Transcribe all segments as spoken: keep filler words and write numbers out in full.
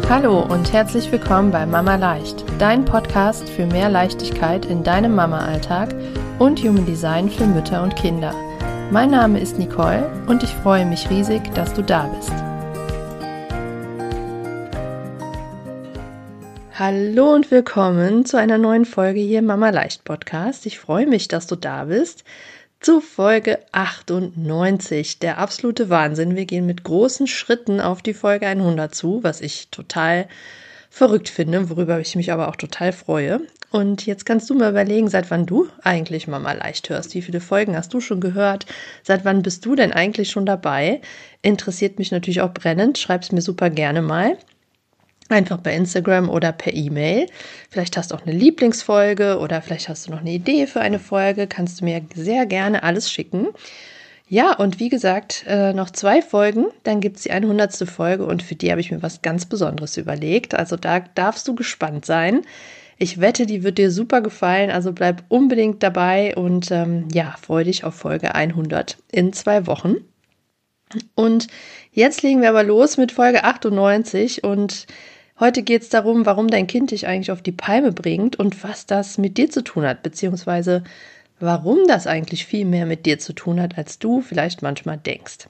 Hallo und herzlich willkommen bei Mama Leicht, dein Podcast für mehr Leichtigkeit in deinem Mama-Alltag und Human Design für Mütter und Kinder. Mein Name ist Nicole und ich freue mich riesig, dass du da bist. Hallo und willkommen zu einer neuen Folge hier im Mama Leicht Podcast. Ich freue mich, dass du da bist. Zu Folge achtundneunzig, der absolute Wahnsinn. Wir gehen mit großen Schritten auf die Folge hundert zu, was ich total verrückt finde, worüber ich mich aber auch total freue. Und jetzt kannst du mal überlegen, seit wann du eigentlich Mama Leicht hörst. Wie viele Folgen hast du schon gehört? Seit wann bist du denn eigentlich schon dabei? Interessiert mich natürlich auch brennend. Schreib's mir super gerne mal. Einfach bei Instagram oder per E-Mail. Vielleicht hast du auch eine Lieblingsfolge oder vielleicht hast du noch eine Idee für eine Folge. Kannst du mir sehr gerne alles schicken. Ja, und wie gesagt, äh, noch zwei Folgen, dann gibt es die hundertste Folge und für die habe ich mir was ganz Besonderes überlegt. Also da darfst du gespannt sein. Ich wette, die wird dir super gefallen, also bleib unbedingt dabei und ähm, ja, freue dich auf Folge hundert in zwei Wochen. Und jetzt legen wir aber los mit Folge achtundneunzig und heute geht es darum, warum dein Kind dich eigentlich auf die Palme bringt und was das mit dir zu tun hat, beziehungsweise warum das eigentlich viel mehr mit dir zu tun hat, als du vielleicht manchmal denkst.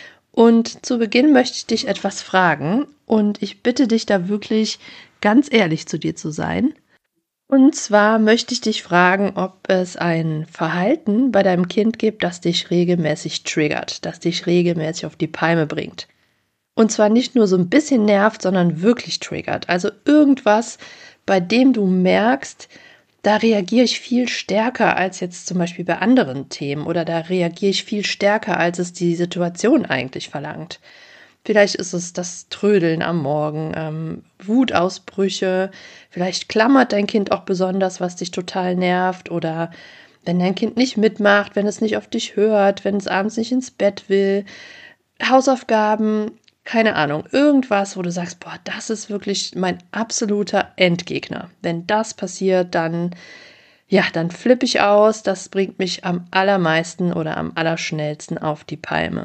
Und zu Beginn möchte ich dich etwas fragen und ich bitte dich da wirklich ganz ehrlich zu dir zu sein. Und zwar möchte ich dich fragen, ob es ein Verhalten bei deinem Kind gibt, das dich regelmäßig triggert, das dich regelmäßig auf die Palme bringt. Und zwar nicht nur so ein bisschen nervt, sondern wirklich triggert. Also irgendwas, bei dem du merkst, da reagiere ich viel stärker als jetzt zum Beispiel bei anderen Themen oder da reagiere ich viel stärker, als es die Situation eigentlich verlangt. Vielleicht ist es das Trödeln am Morgen, ähm, Wutausbrüche, vielleicht klammert dein Kind auch besonders, was dich total nervt oder wenn dein Kind nicht mitmacht, wenn es nicht auf dich hört, wenn es abends nicht ins Bett will, Hausaufgaben, keine Ahnung, irgendwas, wo du sagst, boah, das ist wirklich mein absoluter Endgegner. Wenn das passiert, dann, ja, dann flippe ich aus, das bringt mich am allermeisten oder am allerschnellsten auf die Palme.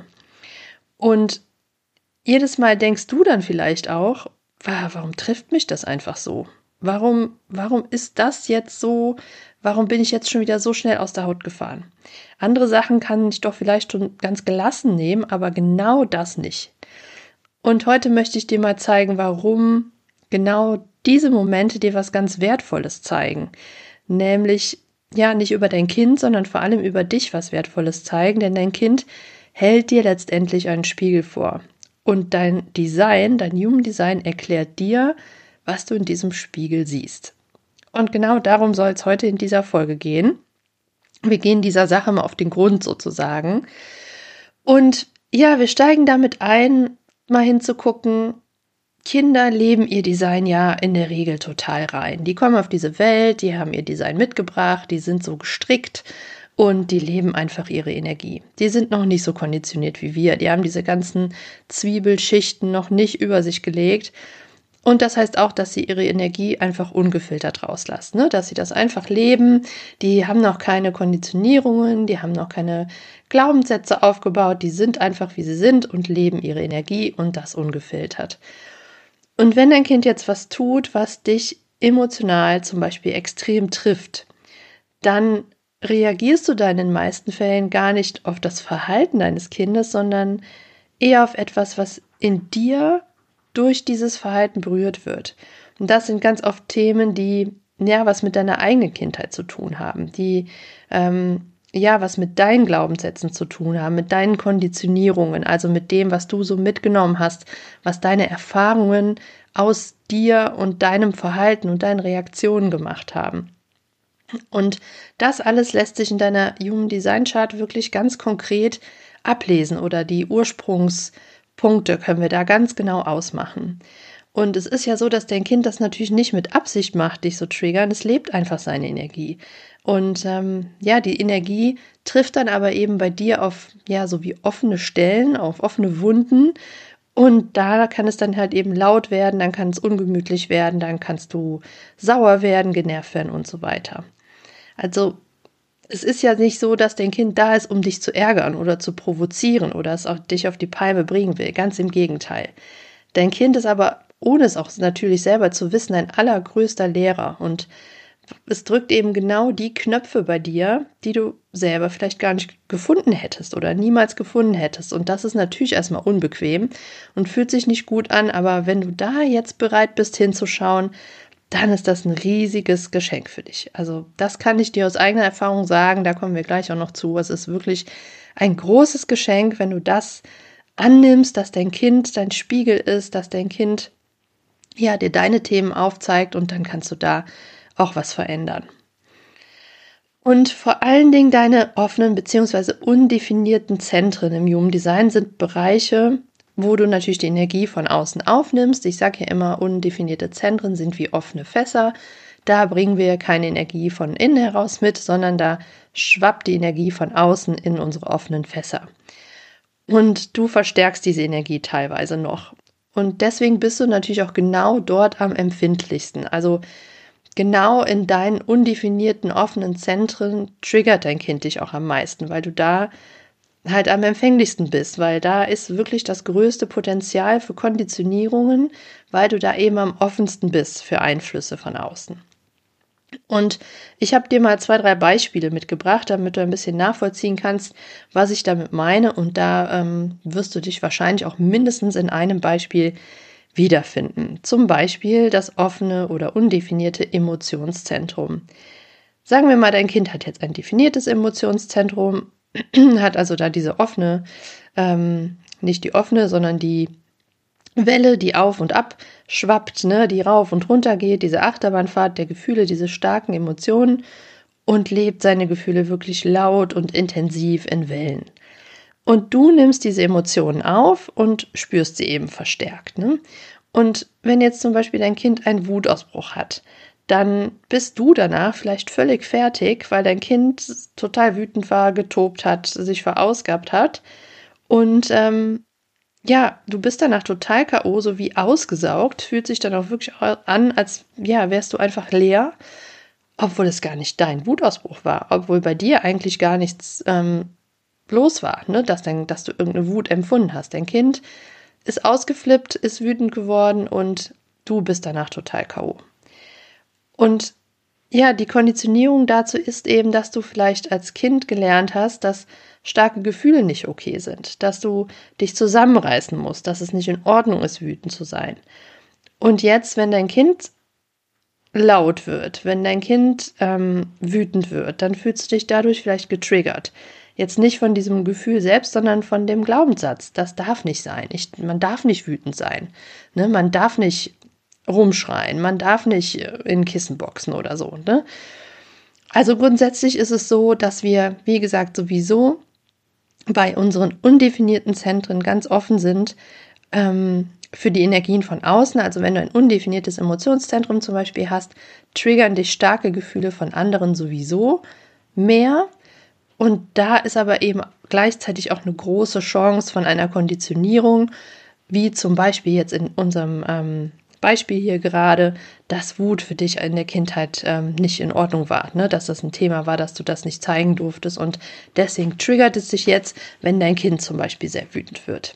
Und jedes Mal denkst du dann vielleicht auch, warum trifft mich das einfach so? Warum, warum ist das jetzt so? Warum bin ich jetzt schon wieder so schnell aus der Haut gefahren? Andere Sachen kann ich doch vielleicht schon ganz gelassen nehmen, aber genau das nicht. Und heute möchte ich dir mal zeigen, warum genau diese Momente dir was ganz Wertvolles zeigen. Nämlich, ja, nicht über dein Kind, sondern vor allem über dich was Wertvolles zeigen, denn dein Kind hält dir letztendlich einen Spiegel vor. Und dein Design, dein Human Design erklärt dir, was du in diesem Spiegel siehst. Und genau darum soll es heute in dieser Folge gehen. Wir gehen dieser Sache mal auf den Grund sozusagen. Und ja, wir steigen damit ein, mal hinzugucken, Kinder leben ihr Design ja in der Regel total rein. Die kommen auf diese Welt, die haben ihr Design mitgebracht, die sind so gestrickt und die leben einfach ihre Energie. Die sind noch nicht so konditioniert wie wir. Die haben diese ganzen Zwiebelschichten noch nicht über sich gelegt. Und das heißt auch, dass sie ihre Energie einfach ungefiltert rauslassen, ne? Dass sie das einfach leben. Die haben noch keine Konditionierungen, die haben noch keine Glaubenssätze aufgebaut. Die sind einfach, wie sie sind und leben ihre Energie und das ungefiltert. Und wenn dein Kind jetzt was tut, was dich emotional zum Beispiel extrem trifft, dann reagierst du da in den meisten Fällen gar nicht auf das Verhalten deines Kindes, sondern eher auf etwas, was in dir durch dieses Verhalten berührt wird. Und das sind ganz oft Themen, die ja was mit deiner eigenen Kindheit zu tun haben, die ähm, ja was mit deinen Glaubenssätzen zu tun haben, mit deinen Konditionierungen, also mit dem, was du so mitgenommen hast, was deine Erfahrungen aus dir und deinem Verhalten und deinen Reaktionen gemacht haben. Und das alles lässt sich in deiner Human Design Chart wirklich ganz konkret ablesen oder die Ursprungspunkte können wir da ganz genau ausmachen. Und es ist ja so, dass dein Kind das natürlich nicht mit Absicht macht, dich so triggern. Es lebt einfach seine Energie. Und ähm, ja, die Energie trifft dann aber eben bei dir auf, ja, so wie offene Stellen, auf offene Wunden. Und da kann es dann halt eben laut werden, dann kann es ungemütlich werden, dann kannst du sauer werden, genervt werden und so weiter. Also es ist ja nicht so, dass dein Kind da ist, um dich zu ärgern oder zu provozieren oder es auch dich auf die Palme bringen will. Ganz im Gegenteil. Dein Kind ist aber ohne es auch natürlich selber zu wissen, dein allergrößter Lehrer. Und es drückt eben genau die Knöpfe bei dir, die du selber vielleicht gar nicht gefunden hättest oder niemals gefunden hättest. Und das ist natürlich erstmal unbequem und fühlt sich nicht gut an. Aber wenn du da jetzt bereit bist hinzuschauen, dann ist das ein riesiges Geschenk für dich. Also das kann ich dir aus eigener Erfahrung sagen, da kommen wir gleich auch noch zu. Es ist wirklich ein großes Geschenk, wenn du das annimmst, dass dein Kind dein Spiegel ist, dass dein Kind ja dir deine Themen aufzeigt und dann kannst du da auch was verändern. Und vor allen Dingen deine offenen bzw. undefinierten Zentren im Human Design sind Bereiche, wo du natürlich die Energie von außen aufnimmst. Ich sage ja immer, undefinierte Zentren sind wie offene Fässer. Da bringen wir keine Energie von innen heraus mit, sondern da schwappt die Energie von außen in unsere offenen Fässer. Und du verstärkst diese Energie teilweise noch. Und deswegen bist du natürlich auch genau dort am empfindlichsten. Also genau in deinen undefinierten offenen Zentren triggert dein Kind dich auch am meisten, weil du da halt am empfänglichsten bist, weil da ist wirklich das größte Potenzial für Konditionierungen, weil du da eben am offensten bist für Einflüsse von außen. Und ich habe dir mal zwei, drei Beispiele mitgebracht, damit du ein bisschen nachvollziehen kannst, was ich damit meine. Und da ähm, wirst du dich wahrscheinlich auch mindestens in einem Beispiel wiederfinden. Zum Beispiel das offene oder undefinierte Emotionszentrum. Sagen wir mal, dein Kind hat jetzt ein definiertes Emotionszentrum, hat also da diese offene, ähm, nicht die offene, sondern die Welle, die auf und ab schwappt, ne, die rauf und runter geht, diese Achterbahnfahrt der Gefühle, diese starken Emotionen und lebt seine Gefühle wirklich laut und intensiv in Wellen. Und du nimmst diese Emotionen auf und spürst sie eben verstärkt, ne? Und wenn jetzt zum Beispiel dein Kind einen Wutausbruch hat, dann bist du danach vielleicht völlig fertig, weil dein Kind total wütend war, getobt hat, sich verausgabt hat. Und ähm, ja, du bist danach total K O, so wie ausgesaugt, fühlt sich dann auch wirklich an, als ja, wärst du einfach leer, obwohl es gar nicht dein Wutausbruch war, obwohl bei dir eigentlich gar nichts ähm, los war, ne? dass, dann, dass du irgendeine Wut empfunden hast. Dein Kind ist ausgeflippt, ist wütend geworden und du bist danach total K O. Und ja, die Konditionierung dazu ist eben, dass du vielleicht als Kind gelernt hast, dass starke Gefühle nicht okay sind, dass du dich zusammenreißen musst, dass es nicht in Ordnung ist, wütend zu sein. Und jetzt, wenn dein Kind laut wird, wenn dein Kind ähm, wütend wird, dann fühlst du dich dadurch vielleicht getriggert. Jetzt nicht von diesem Gefühl selbst, sondern von dem Glaubenssatz. Das darf nicht sein. Ich, man darf nicht wütend sein. Ne? Man darf nicht rumschreien. Man darf nicht in Kissen boxen oder so. Ne? Also grundsätzlich ist es so, dass wir, wie gesagt, sowieso bei unseren undefinierten Zentren ganz offen sind ähm, für die Energien von außen. Also wenn du ein undefiniertes Emotionszentrum zum Beispiel hast, triggern dich starke Gefühle von anderen sowieso mehr. Und da ist aber eben gleichzeitig auch eine große Chance von einer Konditionierung, wie zum Beispiel jetzt in unserem ähm, Beispiel hier gerade, dass Wut für dich in der Kindheit ähm, nicht in Ordnung war, ne? Dass das ein Thema war, dass du das nicht zeigen durftest und deswegen triggert es dich jetzt, wenn dein Kind zum Beispiel sehr wütend wird.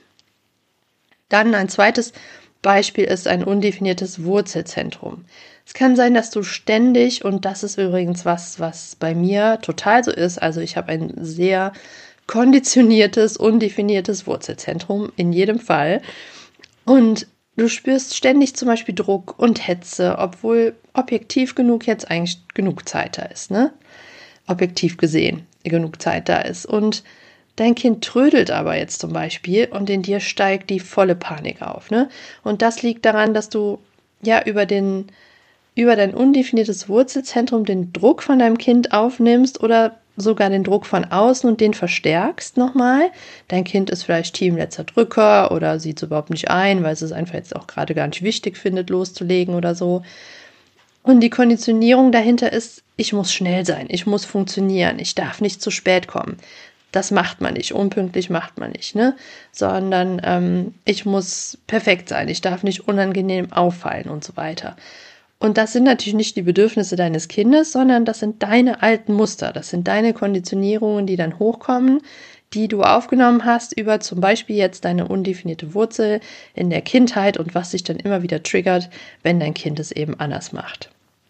Dann ein zweites Beispiel ist ein undefiniertes Wurzelzentrum. Es kann sein, dass du ständig, und das ist übrigens was, was bei mir total so ist, also ich habe ein sehr konditioniertes, undefiniertes Wurzelzentrum in jedem Fall und du spürst ständig zum Beispiel Druck und Hetze, obwohl objektiv genug jetzt eigentlich genug Zeit da ist, ne? Objektiv gesehen genug Zeit da ist. Und dein Kind trödelt aber jetzt zum Beispiel und in dir steigt die volle Panik auf, ne? Und das liegt daran, dass du ja über den, über dein undefiniertes Wurzelzentrum den Druck von deinem Kind aufnimmst oder sogar den Druck von außen und den verstärkst nochmal. Dein Kind ist vielleicht Team letzter Drücker oder sieht es überhaupt nicht ein, weil es es einfach jetzt auch gerade gar nicht wichtig findet, loszulegen oder so. Und die Konditionierung dahinter ist, ich muss schnell sein, ich muss funktionieren, ich darf nicht zu spät kommen. Das macht man nicht, unpünktlich macht man nicht, ne? Sondern ähm, ich muss perfekt sein, ich darf nicht unangenehm auffallen und so weiter. Und das sind natürlich nicht die Bedürfnisse deines Kindes, sondern das sind deine alten Muster, das sind deine Konditionierungen, die dann hochkommen, die du aufgenommen hast über zum Beispiel jetzt deine undefinierte Wurzel in der Kindheit und was sich dann immer wieder triggert, wenn dein Kind es eben anders macht.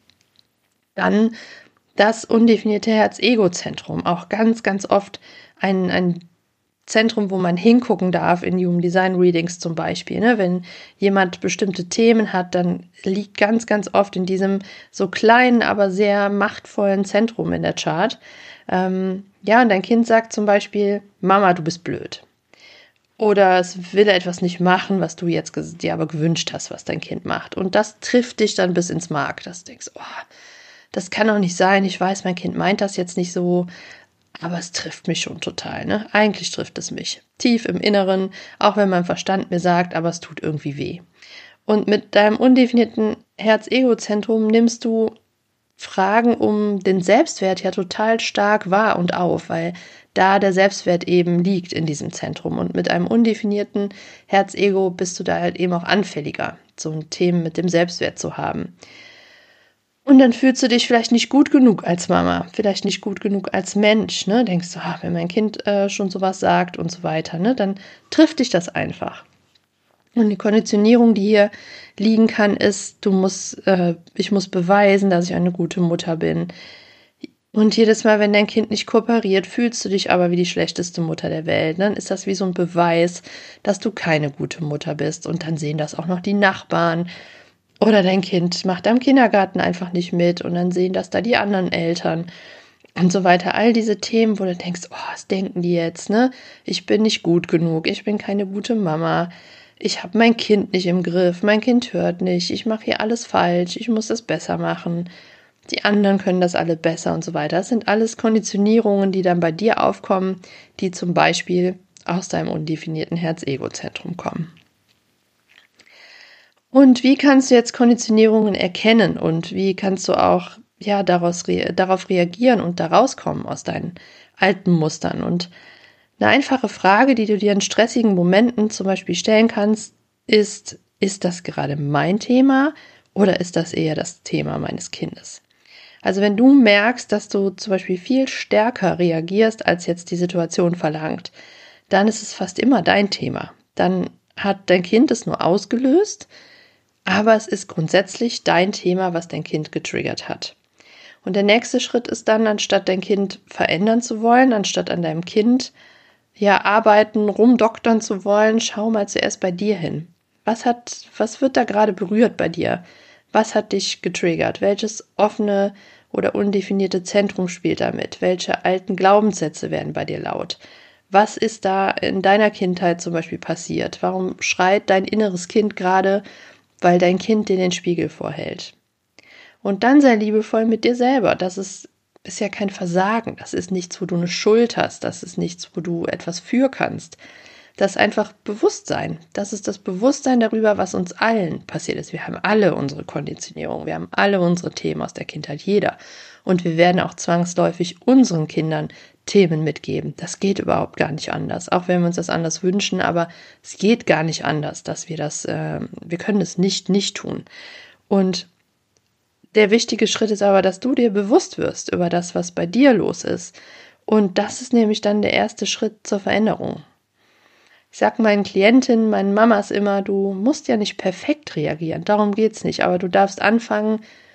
Dann das undefinierte Herz-Ego-Zentrum, auch ganz, ganz oft ein, ein Zentrum, wo man hingucken darf in Human Design Readings zum Beispiel. Ne? Wenn jemand bestimmte Themen hat, dann liegt ganz, ganz oft in diesem so kleinen, aber sehr machtvollen Zentrum in der Chart. Ähm, ja, und dein Kind sagt zum Beispiel, Mama, du bist blöd. Oder es will etwas nicht machen, was du jetzt dir aber gewünscht hast, was dein Kind macht. Und das trifft dich dann bis ins Mark, dass du denkst, oh, das kann doch nicht sein, ich weiß, mein Kind meint das jetzt nicht so, aber es trifft mich schon total, ne? Eigentlich trifft es mich. Tief im Inneren, auch wenn mein Verstand mir sagt, aber es tut irgendwie weh. Und mit deinem undefinierten Herz-Ego-Zentrum nimmst du Fragen um den Selbstwert ja total stark wahr und auf, weil da der Selbstwert eben liegt in diesem Zentrum. Und mit einem undefinierten Herz-Ego bist du da halt eben auch anfälliger, so ein Thema mit dem Selbstwert zu haben. Und dann fühlst du dich vielleicht nicht gut genug als Mama, vielleicht nicht gut genug als Mensch, ne? Denkst du, ach, wenn mein Kind äh, schon sowas sagt und so weiter, ne? Dann trifft dich das einfach. Und die Konditionierung, die hier liegen kann, ist, du musst, äh, ich muss beweisen, dass ich eine gute Mutter bin. Und jedes Mal, wenn dein Kind nicht kooperiert, fühlst du dich aber wie die schlechteste Mutter der Welt. Dann ist das wie so ein Beweis, dass du keine gute Mutter bist. Und dann sehen das auch noch die Nachbarn. Oder dein Kind macht am Kindergarten einfach nicht mit und dann sehen das da die anderen Eltern und so weiter. All diese Themen, wo du denkst, oh, was denken die jetzt, ne? Ich bin nicht gut genug, ich bin keine gute Mama, ich habe mein Kind nicht im Griff, mein Kind hört nicht, ich mache hier alles falsch, ich muss das besser machen, die anderen können das alle besser und so weiter. Das sind alles Konditionierungen, die dann bei dir aufkommen, die zum Beispiel aus deinem undefinierten Herz-Ego-Zentrum kommen. Und wie kannst du jetzt Konditionierungen erkennen und wie kannst du auch ja daraus re- darauf reagieren und da rauskommen aus deinen alten Mustern? Und eine einfache Frage, die du dir in stressigen Momenten zum Beispiel stellen kannst, ist, ist das gerade mein Thema oder ist das eher das Thema meines Kindes? Also wenn du merkst, dass du zum Beispiel viel stärker reagierst, als jetzt die Situation verlangt, dann ist es fast immer dein Thema. Dann hat dein Kind es nur ausgelöst, aber es ist grundsätzlich dein Thema, was dein Kind getriggert hat. Und der nächste Schritt ist dann, anstatt dein Kind verändern zu wollen, anstatt an deinem Kind ja arbeiten, rumdoktern zu wollen, schau mal zuerst bei dir hin. Was hat, was wird da gerade berührt bei dir? Was hat dich getriggert? Welches offene oder undefinierte Zentrum spielt damit? Welche alten Glaubenssätze werden bei dir laut? Was ist da in deiner Kindheit zum Beispiel passiert? Warum schreit dein inneres Kind gerade, weil dein Kind dir den Spiegel vorhält? Und dann sei liebevoll mit dir selber. Das ist, ist ja kein Versagen. Das ist nichts, wo du eine Schuld hast. Das ist nichts, wo du etwas für kannst. Das ist einfach Bewusstsein. Das ist das Bewusstsein darüber, was uns allen passiert ist. Wir haben alle unsere Konditionierung. Wir haben alle unsere Themen aus der Kindheit. Jeder. Und wir werden auch zwangsläufig unseren Kindern Themen mitgeben. Das geht überhaupt gar nicht anders. Auch wenn wir uns das anders wünschen. Aber es geht gar nicht anders, dass wir das, äh, wir können es nicht nicht tun. Und der wichtige Schritt ist aber, dass du dir bewusst wirst über das, was bei dir los ist. Und das ist nämlich dann der erste Schritt zur Veränderung. Ich sage meinen Klientinnen, meinen Mamas immer, du musst ja nicht perfekt reagieren, darum geht's nicht, aber du darfst anfangen,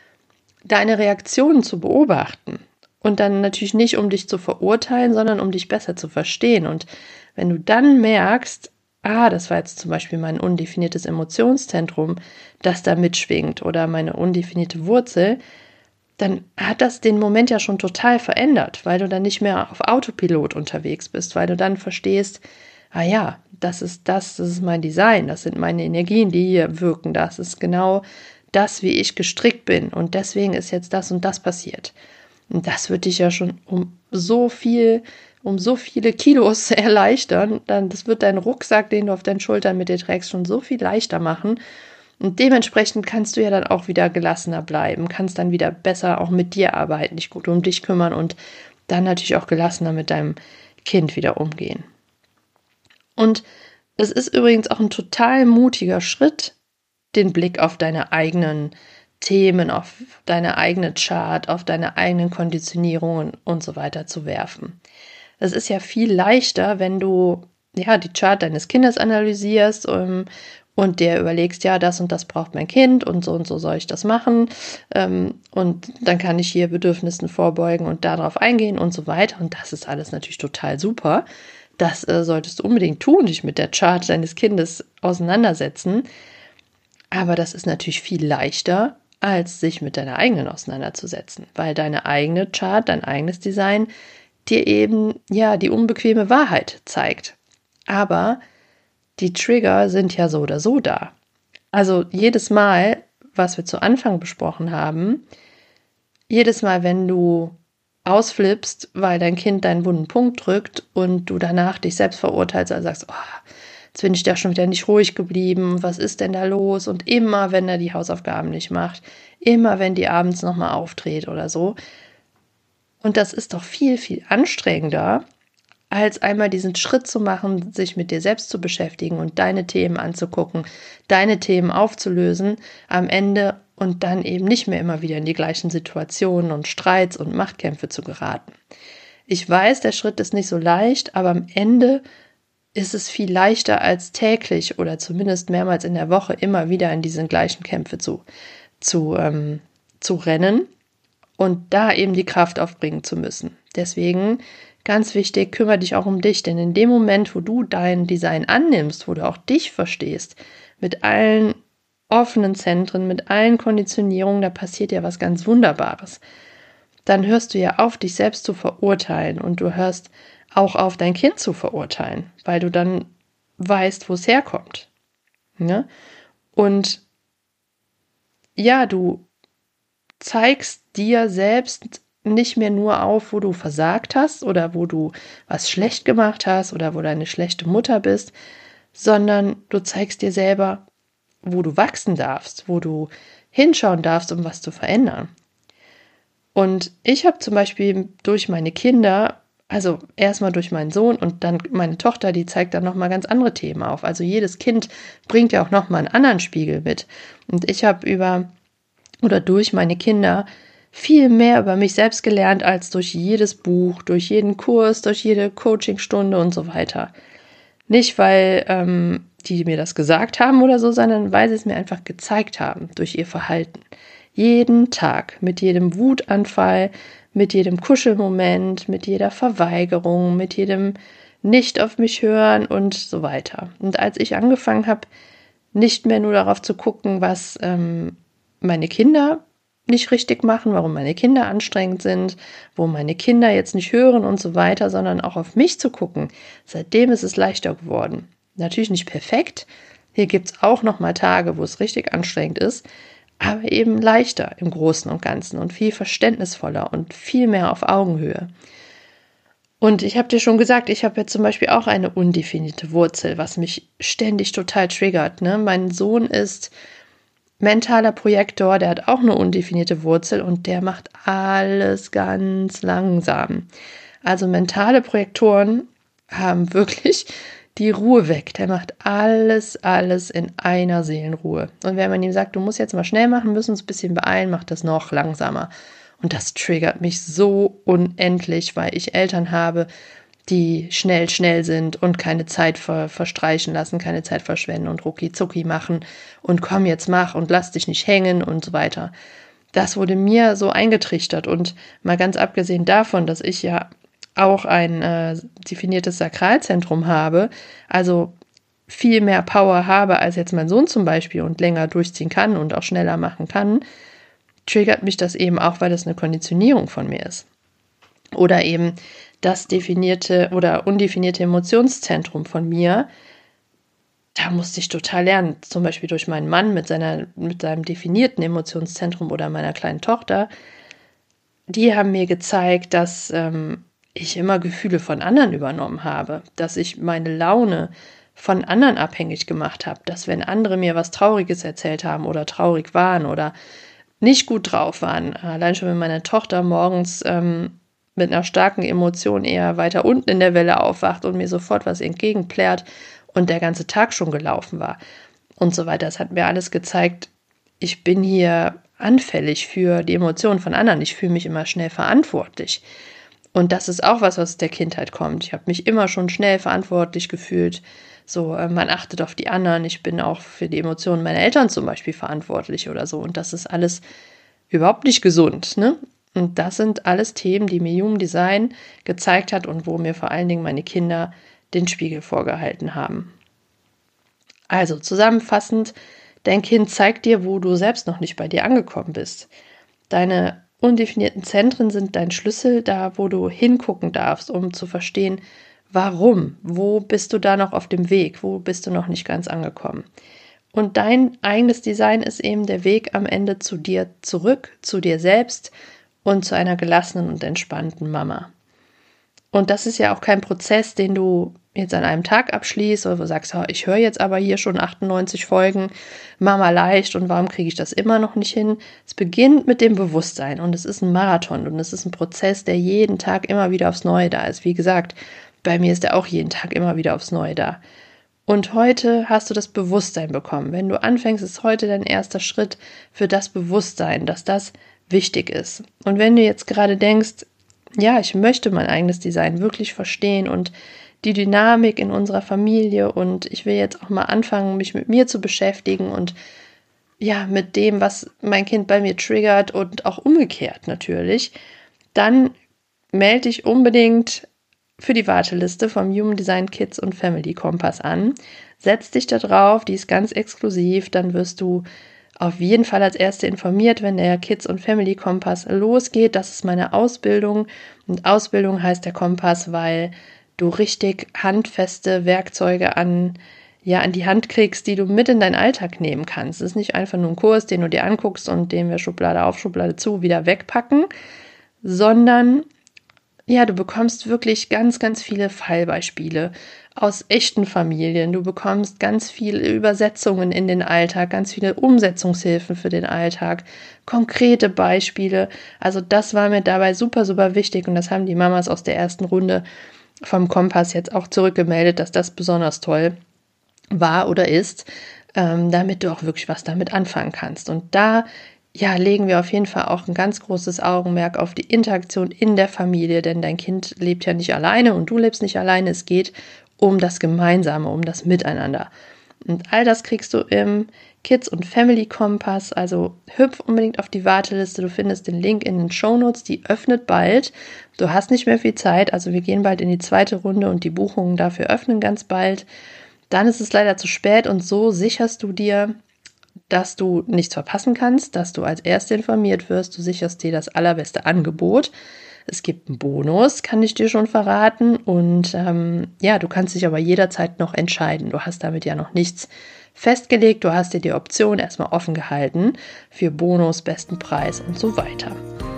deine Reaktionen zu beobachten. Und dann natürlich nicht, um dich zu verurteilen, sondern um dich besser zu verstehen. Und wenn du dann merkst, ah, das war jetzt zum Beispiel mein undefiniertes Emotionszentrum, das da mitschwingt oder meine undefinierte Wurzel, dann hat das den Moment ja schon total verändert, weil du dann nicht mehr auf Autopilot unterwegs bist, weil du dann verstehst, ah ja, das ist das, das ist mein Design, das sind meine Energien, die hier wirken, das ist genau das, wie ich gestrickt bin und deswegen ist jetzt das und das passiert. Und das wird dich ja schon um so viel, um so viele Kilos erleichtern, dann das wird deinen Rucksack, den du auf deinen Schultern mit dir trägst, schon so viel leichter machen. Und dementsprechend kannst du ja dann auch wieder gelassener bleiben, kannst dann wieder besser auch mit dir arbeiten, dich gut um dich kümmern und dann natürlich auch gelassener mit deinem Kind wieder umgehen. Und es ist übrigens auch ein total mutiger Schritt, den Blick auf deine eigenen Themen, auf deine eigene Chart, auf deine eigenen Konditionierungen und so weiter zu werfen. es ist ja viel leichter, wenn du ja die Chart deines Kindes analysierst ähm, und dir überlegst, ja, das und das braucht mein Kind und so und so soll ich das machen ähm, und dann kann ich hier Bedürfnissen vorbeugen und darauf eingehen und so weiter. Und das ist alles natürlich total super. Das äh, solltest du unbedingt tun, dich mit der Chart deines Kindes auseinandersetzen. Aber das ist natürlich viel leichter, als sich mit deiner eigenen auseinanderzusetzen, weil deine eigene Chart, dein eigenes Design dir eben ja die unbequeme Wahrheit zeigt. Aber die Trigger sind ja so oder so da. Also jedes Mal, was wir zu Anfang besprochen haben, jedes Mal, wenn du ausflippst, weil dein Kind deinen wunden Punkt drückt und du danach dich selbst verurteilst, also sagst, oh, jetzt bin ich da schon wieder nicht ruhig geblieben, was ist denn da los? Und immer, wenn er die Hausaufgaben nicht macht, immer, wenn die abends nochmal aufdreht oder so. Und das ist doch viel, viel anstrengender, als einmal diesen Schritt zu machen, sich mit dir selbst zu beschäftigen und deine Themen anzugucken, deine Themen aufzulösen am Ende und dann eben nicht mehr immer wieder in die gleichen Situationen und Streits und Machtkämpfe zu geraten. Ich weiß, der Schritt ist nicht so leicht, aber am Ende ist es viel leichter als täglich oder zumindest mehrmals in der Woche immer wieder in diese gleichen Kämpfe zu, zu, ähm, zu rennen und da eben die Kraft aufbringen zu müssen. Deswegen ganz wichtig, kümmere dich auch um dich, denn in dem Moment, wo du dein Design annimmst, wo du auch dich verstehst, mit allen offenen Zentren, mit allen Konditionierungen, da passiert ja was ganz Wunderbares. Dann hörst du ja auf, dich selbst zu verurteilen und du hörst auch auf, dein Kind zu verurteilen, weil du dann weißt, wo es herkommt. Ja? Und ja, du zeigst dir selbst nicht mehr nur auf, wo du versagt hast oder wo du was schlecht gemacht hast oder wo du eine schlechte Mutter bist, sondern du zeigst dir selber, wo du wachsen darfst, wo du hinschauen darfst, um was zu verändern. Und ich habe zum Beispiel durch meine Kinder, also erstmal durch meinen Sohn und dann meine Tochter, die zeigt dann nochmal ganz andere Themen auf. Also jedes Kind bringt ja auch nochmal einen anderen Spiegel mit. Und ich habe über oder durch meine Kinder viel mehr über mich selbst gelernt als durch jedes Buch, durch jeden Kurs, durch jede Coachingstunde und so weiter. Nicht, weil ähm, die mir das gesagt haben oder so, sondern weil sie es mir einfach gezeigt haben durch ihr Verhalten. Jeden Tag, mit jedem Wutanfall, mit jedem Kuschelmoment, mit jeder Verweigerung, mit jedem Nicht auf mich hören und so weiter. Und als ich angefangen habe, nicht mehr nur darauf zu gucken, was ähm, meine Kinder nicht richtig machen, warum meine Kinder anstrengend sind, wo meine Kinder jetzt nicht hören und so weiter, sondern auch auf mich zu gucken. Seitdem ist es leichter geworden. Natürlich nicht perfekt. Hier gibt es auch noch mal Tage, wo es richtig anstrengend ist, aber eben leichter im Großen und Ganzen und viel verständnisvoller und viel mehr auf Augenhöhe. Und ich habe dir schon gesagt, ich habe jetzt zum Beispiel auch eine undefinierte Wurzel, was mich ständig total triggert. Ne? Mein Sohn ist mentaler Projektor, der hat auch eine undefinierte Wurzel und der macht alles ganz langsam. Also mentale Projektoren haben wirklich die Ruhe weg. Der macht alles, alles in einer Seelenruhe. Und wenn man ihm sagt, du musst jetzt mal schnell machen, müssen uns ein bisschen beeilen, macht das noch langsamer. Und das triggert mich so unendlich, weil ich Eltern habe, die schnell, schnell sind und keine Zeit ver- verstreichen lassen, keine Zeit verschwenden und rucki zucki machen und komm jetzt mach und lass dich nicht hängen und so weiter. Das wurde mir so eingetrichtert und mal ganz abgesehen davon, dass ich ja auch ein äh, definiertes Sakralzentrum habe, also viel mehr Power habe als jetzt mein Sohn zum Beispiel und länger durchziehen kann und auch schneller machen kann, triggert mich das eben auch, weil das eine Konditionierung von mir ist. Oder eben das definierte oder undefinierte Emotionszentrum von mir, da musste ich total lernen, zum Beispiel durch meinen Mann mit, seiner, mit seinem definierten Emotionszentrum oder meiner kleinen Tochter. Die haben mir gezeigt, dass ähm, ich immer Gefühle von anderen übernommen habe, dass ich meine Laune von anderen abhängig gemacht habe, dass wenn andere mir was Trauriges erzählt haben oder traurig waren oder nicht gut drauf waren, allein schon wenn meine Tochter morgens ähm, mit einer starken Emotion eher weiter unten in der Welle aufwacht und mir sofort was entgegenplärt und der ganze Tag schon gelaufen war und so weiter. Das hat mir alles gezeigt, ich bin hier anfällig für die Emotionen von anderen. Ich fühle mich immer schnell verantwortlich. Und das ist auch was, was aus der Kindheit kommt. Ich habe mich immer schon schnell verantwortlich gefühlt. So, äh, man achtet auf die anderen. Ich bin auch für die Emotionen meiner Eltern zum Beispiel verantwortlich oder so. Und das ist alles überhaupt nicht gesund, ne? Und das sind alles Themen, die mir Human Design gezeigt hat und wo mir vor allen Dingen meine Kinder den Spiegel vorgehalten haben. Also zusammenfassend, dein Kind zeigt dir, wo du selbst noch nicht bei dir angekommen bist. Deine undefinierten Zentren sind dein Schlüssel, da wo du hingucken darfst, um zu verstehen, warum, wo bist du da noch auf dem Weg, wo bist du noch nicht ganz angekommen. Und dein eigenes Design ist eben der Weg am Ende zu dir zurück, zu dir selbst und zu einer gelassenen und entspannten Mama. Und das ist ja auch kein Prozess, den du jetzt an einem Tag abschließt oder wo du sagst, oh, ich höre jetzt aber hier schon achtundneunzig Folgen, Mama leicht und warum kriege ich das immer noch nicht hin? Es beginnt mit dem Bewusstsein und es ist ein Marathon und es ist ein Prozess, der jeden Tag immer wieder aufs Neue da ist. Wie gesagt, bei mir ist er auch jeden Tag immer wieder aufs Neue da. Und heute hast du das Bewusstsein bekommen. Wenn du anfängst, ist heute dein erster Schritt für das Bewusstsein, dass das wichtig ist. Und wenn du jetzt gerade denkst, ja, ich möchte mein eigenes Design wirklich verstehen und die Dynamik in unserer Familie und ich will jetzt auch mal anfangen, mich mit mir zu beschäftigen und ja, mit dem, was mein Kind bei mir triggert und auch umgekehrt natürlich, dann melde dich unbedingt für die Warteliste vom Human Design Kids und Family Kompass an. Setz dich da drauf, die ist ganz exklusiv, dann wirst du auf jeden Fall als Erste informiert, wenn der Kids und Family Kompass losgeht. Das ist meine Ausbildung und Ausbildung heißt der Kompass, weil du richtig handfeste Werkzeuge an, ja, an die Hand kriegst, die du mit in deinen Alltag nehmen kannst. Es ist nicht einfach nur ein Kurs, den du dir anguckst und den wir Schublade auf, Schublade zu wieder wegpacken, sondern ja, du bekommst wirklich ganz, ganz viele Fallbeispiele aus echten Familien. Du bekommst ganz viele Übersetzungen in den Alltag, ganz viele Umsetzungshilfen für den Alltag, konkrete Beispiele. Also das war mir dabei super, super wichtig und das haben die Mamas aus der ersten Runde vom Kompass jetzt auch zurückgemeldet, dass das besonders toll war oder ist, ähm, damit du auch wirklich was damit anfangen kannst. Und da ja, legen wir auf jeden Fall auch ein ganz großes Augenmerk auf die Interaktion in der Familie, denn dein Kind lebt ja nicht alleine und du lebst nicht alleine. Es geht um das Gemeinsame, um das Miteinander. Und all das kriegst du im Kids- und Family-Kompass, also hüpf unbedingt auf die Warteliste. Du findest den Link in den Shownotes, die öffnet bald. Du hast nicht mehr viel Zeit, also wir gehen bald in die zweite Runde und die Buchungen dafür öffnen ganz bald. Dann ist es leider zu spät und so sicherst du dir, dass du nichts verpassen kannst, dass du als Erste informiert wirst. Du sicherst dir das allerbeste Angebot. Es gibt einen Bonus, kann ich dir schon verraten. Und ähm, ja, du kannst dich aber jederzeit noch entscheiden. Du hast damit ja noch nichts festgelegt. Du hast dir die Option erstmal offen gehalten für Bonus, besten Preis und so weiter.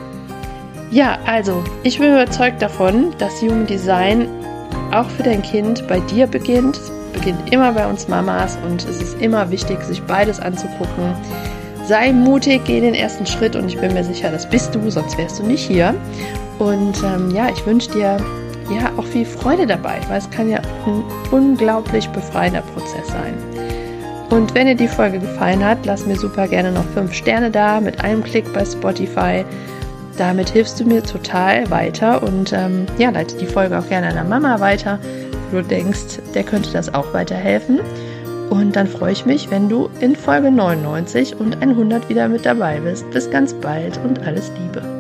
Ja, also ich bin überzeugt davon, dass Human Design auch für dein Kind bei dir beginnt. Beginnt immer bei uns Mamas und es ist immer wichtig, sich beides anzugucken. Sei mutig, geh den ersten Schritt und ich bin mir sicher, das bist du, sonst wärst du nicht hier. Und ähm, ja, ich wünsche dir ja auch viel Freude dabei, weil es kann ja ein unglaublich befreiender Prozess sein. Und wenn dir die Folge gefallen hat, lass mir super gerne noch fünf Sterne da mit einem Klick bei Spotify. Damit hilfst du mir total weiter und ähm, ja, leite die Folge auch gerne einer Mama weiter, wo du denkst, der könnte das auch weiterhelfen. Und dann freue ich mich, wenn du in Folge neunundneunzig und hundert wieder mit dabei bist. Bis ganz bald und alles Liebe.